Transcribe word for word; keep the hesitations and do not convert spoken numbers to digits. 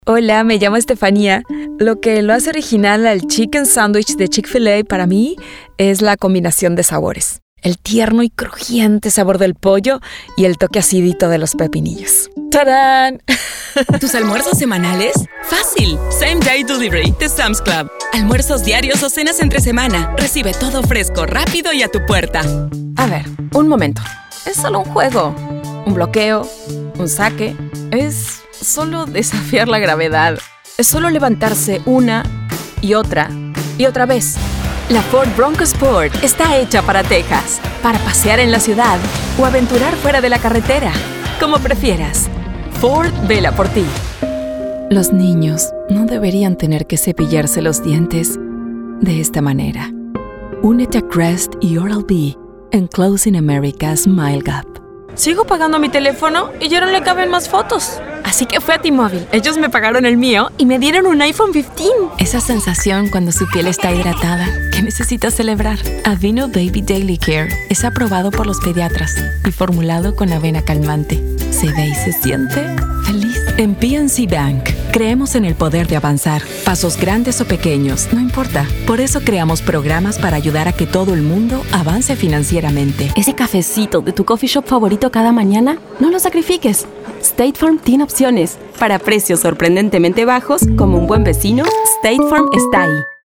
Hola, me llamo Estefanía. Lo que lo hace original al Chicken Sandwich de Chick-fil-A para mí es la combinación de sabores. El tierno y crujiente sabor del pollo y el toque acidito de los pepinillos. ¡Tarán! ¿Tus almuerzos semanales? ¡Fácil! Same Day Delivery de Sam's Club. Almuerzos diarios o cenas entre semana. Recibe todo fresco, rápido y a tu puerta. A ver, un momento. Es solo un juego. Un bloqueo, un saque. Es solo desafiar la gravedad. Es solo levantarse una y otra y otra vez. La Ford Bronco Sport está hecha para Texas, para pasear en la ciudad o aventurar fuera de la carretera. Como prefieras. Ford vela por ti. Los niños no deberían tener que cepillarse los dientes de esta manera. Únete a Crest y Oral-B en Closing America's Smile Gap. Sigo pagando mi teléfono y ya no le caben más fotos. Así que fui a T-Mobile. Ellos me pagaron el mío y me dieron un iPhone quince. Esa sensación cuando su piel está hidratada, que necesitas celebrar. Aveeno Baby Daily Care es aprobado por los pediatras y formulado con avena calmante. Se ve y se siente feliz. En P N C Bank, creemos en el poder de avanzar. Pasos grandes o pequeños, no importa. Por eso creamos programas para ayudar a que todo el mundo avance financieramente. Ese cafecito de tu coffee shop favorito cada mañana, no lo sacrifiques. State Farm tiene opciones. Para precios sorprendentemente bajos, como un buen vecino, State Farm está ahí.